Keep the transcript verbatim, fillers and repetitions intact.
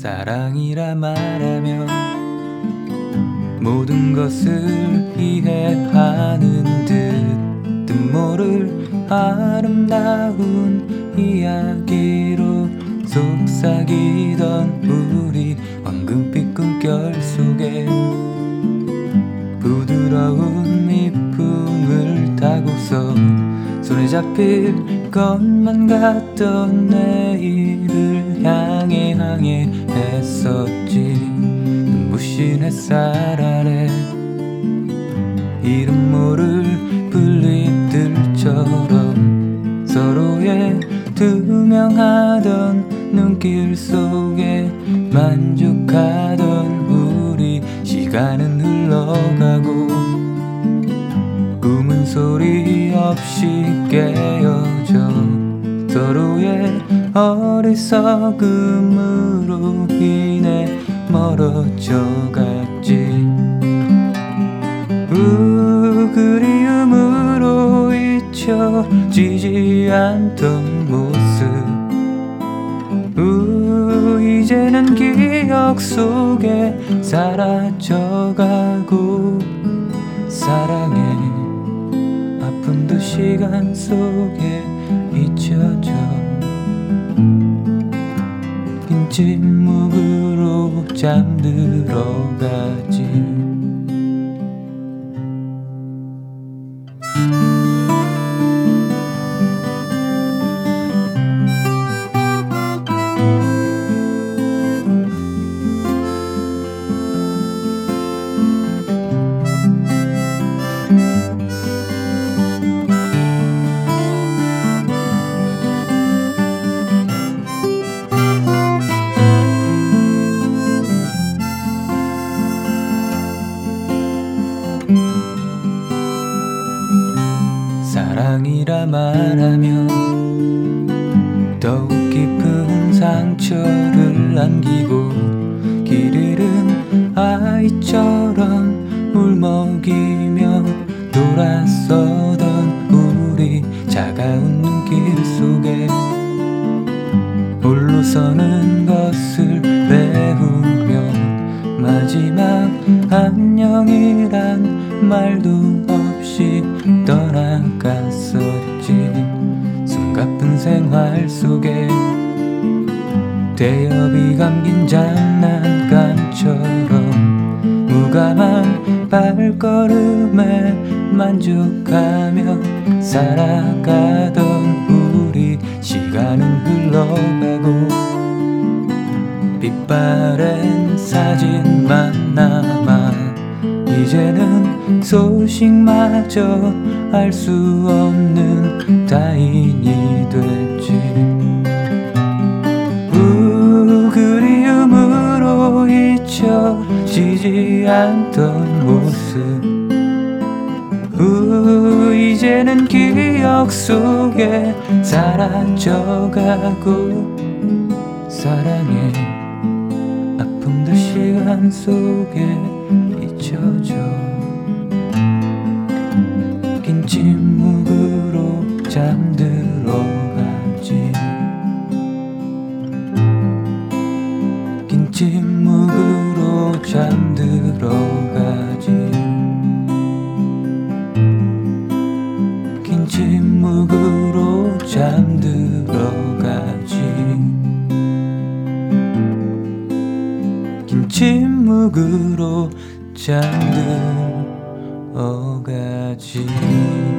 사랑이라 말하면 모든 것을 이해하는 듯 뜻모를 아름다운 이야기로 속삭이던 우리 황금빛 꿈결 속에 부드러운 미풍을 타고서 손에 잡힐 것만 같던 내일을 향해 향해 했었지. 눈부신 햇살 아래 이름 모를 블립들처럼 서로의 투명하던 눈길 속에 만족하던 우리. 시간은 흘러가고 꿈은 소리 없이 깨어져 서로의 어리석음으로 인해 멀어져 갔지. 우 그리움으로 잊혀지지 않던 모습. 우 이제는 기억 속에 사라져가고 사랑해 아픔도 시간 속에 잊혀져 긴 침묵으로 잠들어가지. 사랑이라 말하면 더욱 깊은 상처를 남기고 길 잃은 아이처럼 울먹이며 돌아서던 우리. 차가운 눈길 속에 홀로 서는 것을 배우며 마지막 안녕이란 말도 없이 떠나갔었지. 숨가쁜 생활 속에 대엽이 감긴 장난감처럼 무감한 발걸음에 만족하며 살아가던 우리. 시간은 흘러가고 빛바랜 사진만 남아 이제는 소식마저 알 수 없는 타인이 됐지. 우 그리움으로 잊혀지지 않던 모습. 우 이제는 기억 속에 사라져가고 사랑해 아픔도 시간 속에 잊혀져 긴 침묵으로 잠들어가지. 긴 침묵으로 잠들어가지. 긴 침묵으로 잠들어가지. 긴 침묵으로 잠들어가지.